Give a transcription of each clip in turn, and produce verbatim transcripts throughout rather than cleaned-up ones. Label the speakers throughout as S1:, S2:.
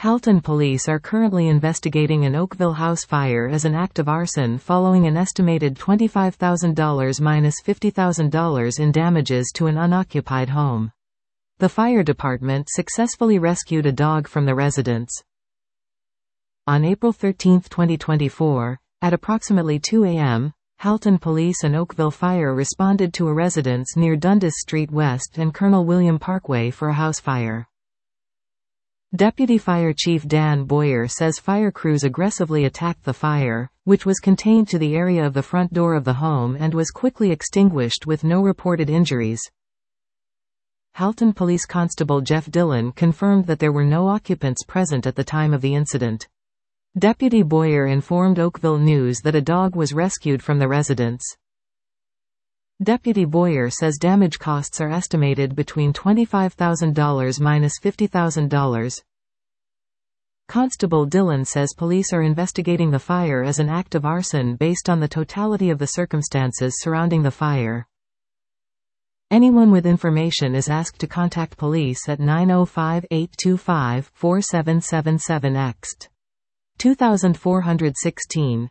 S1: Halton police are currently investigating an Oakville house fire as an act of arson following an estimated twenty-five thousand dollars to fifty thousand dollars in damages to an unoccupied home. The fire department successfully rescued a dog from the residence. On April thirteenth twenty twenty-four, at approximately two a m, Halton Police and Oakville Fire responded to a residence near Dundas Street West and Colonel William Parkway for a house fire. Deputy Fire Chief Dan Boyer says fire crews aggressively attacked the fire, which was contained to the area of the front door of the home and was quickly extinguished with no reported injuries. Halton Police Constable Jeff Dillon confirmed that there were no occupants present at the time of the incident. Deputy Boyer informed Oakville News that a dog was rescued from the residence. Deputy Boyer says damage costs are estimated between twenty-five thousand dollars to fifty thousand dollars. Constable Dillon says police are investigating the fire as an act of arson based on the totality of the circumstances surrounding the fire. Anyone with information is asked to contact police at nine oh five, eight two five, four seven seven seven X T two four one six.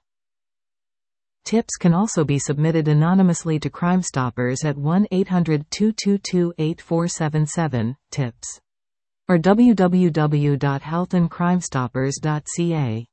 S1: Tips can also be submitted anonymously to Crime Stoppers at one eight hundred, two two two, eight four seven seven, tips, or w w w dot halton crime stoppers dot c a.